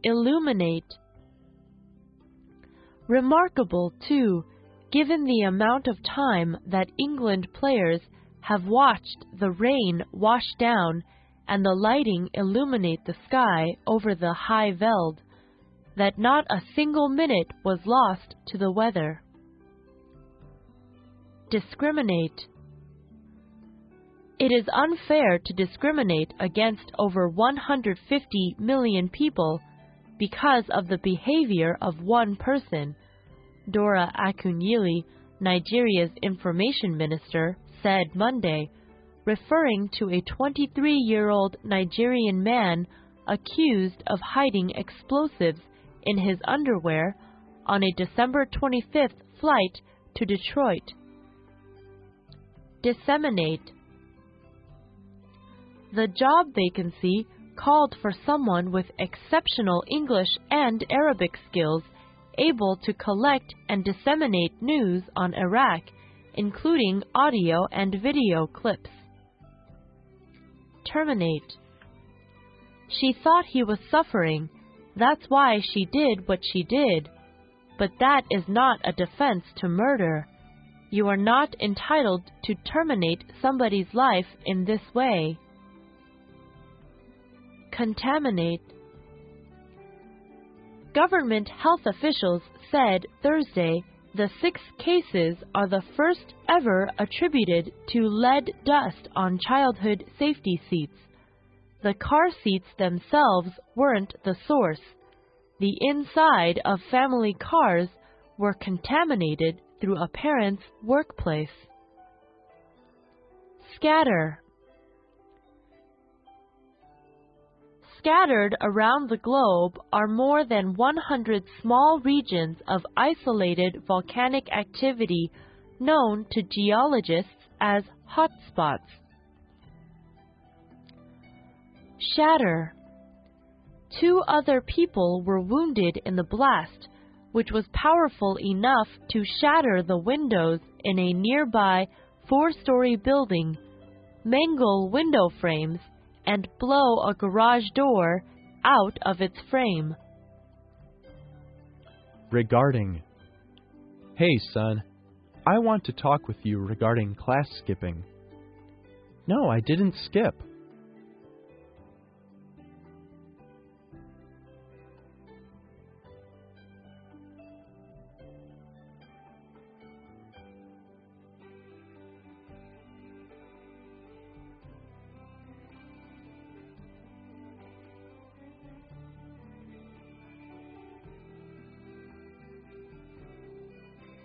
illuminate. Remarkable, too, given the amount of time that England players have watched the rain wash down and the lighting illuminate the sky over the High Veld, that not a single minute was lost to the weather. Discriminate. It is unfair to discriminate against over 150 million people because of the behavior of one person, Dora Akunyili, Nigeria's information minister, said Monday, referring to a 23-year-old Nigerian man accused of hiding explosives in his underwear on a December 25th flight to Detroit. Disseminate. The job vacancy called for someone with exceptional English and Arabic skills able to collect and disseminate news on Iraq, including audio and video clips. Terminate. She thought he was suffering. That's why she did what she did. But that is not a defense to murder. You are not entitled to terminate somebody's life in this way. Contaminate. Government health officials said Thursday the 6 cases are the first ever attributed to lead dust on childhood safety seats. The car seats themselves weren't the source. The inside of family cars were contaminated through a parent's workplace. Scatter. Scattered around the globe are more than 100 small regions of isolated volcanic activity known to geologists as hotspots. Shatter. 2 other people were wounded in the blast, which was powerful enough to shatter the windows in a nearby 4-story building, mangle window frames, and blow a garage door out of its frame. Regarding. Hey, son. I want to talk with you regarding class skipping. No, I didn't skip.